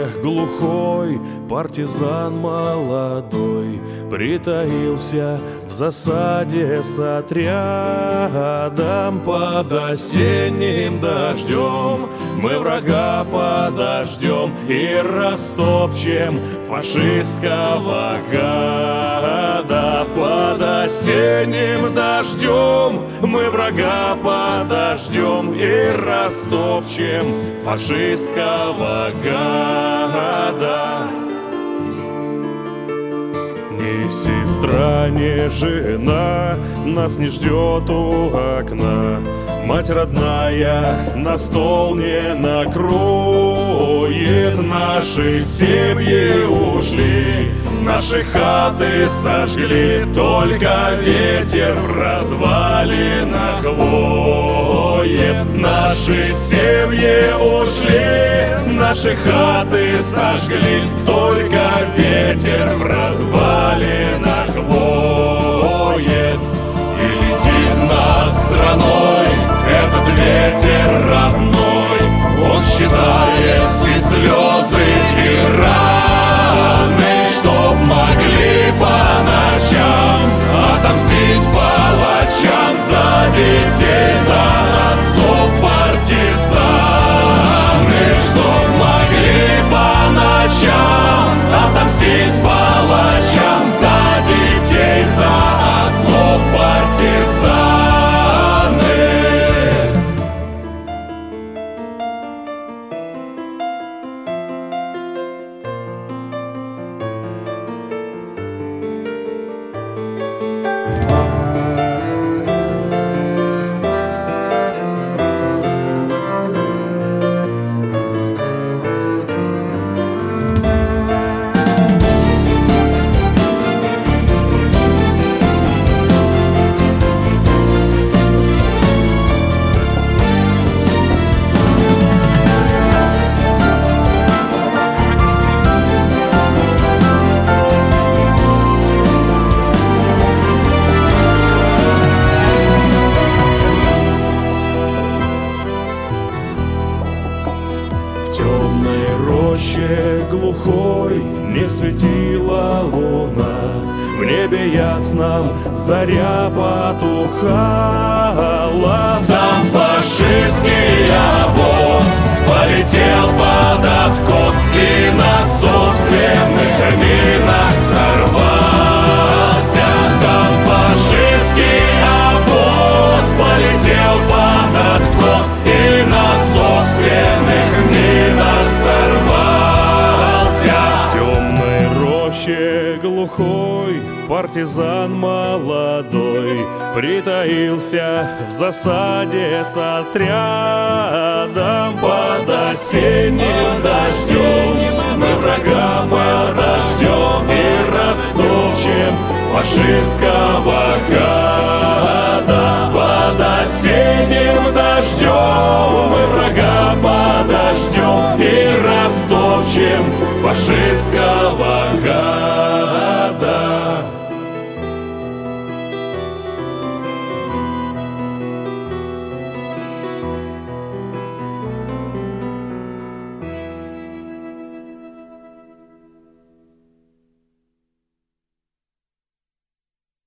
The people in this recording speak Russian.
глухой партизан молодой притаился в засаде с отрядом. Под осенним дождем мы врага подождем и растопчем фашистского гада. Под осенним дождем мы врага подождем и растопчем фашистского гада. Ни сестра, ни жена нас не ждет у окна. Мать родная на стол не накроет. Наши семьи ушли, наши хаты сожгли, только ветер в развалинах воет. Наши семьи ушли, наши хаты сожгли, только ветер в развалинах воет. И летит над страной этот ветер родной, он считает и слезы, и раны, чтоб могли по ночам отомстить палачам за детей, за отцов партизаны, чтоб могли по ночам отомстить палачам за детей, за отцов партизаны. В темной роще глухой не светила луна, в небе ясном заря потухала. Там фашистский обоз полетел под откос и на собственных минах взорвался. Там фашистский обоз полетел под откос и на собственных минах взорвался. В темной роще глухой партизан молодой притаился в засаде с отрядом. Под осенним дождем мы врага подождем и растопчем фашистского гада. Под осенним дождем мы врага подождем и растопчем фашистского гада.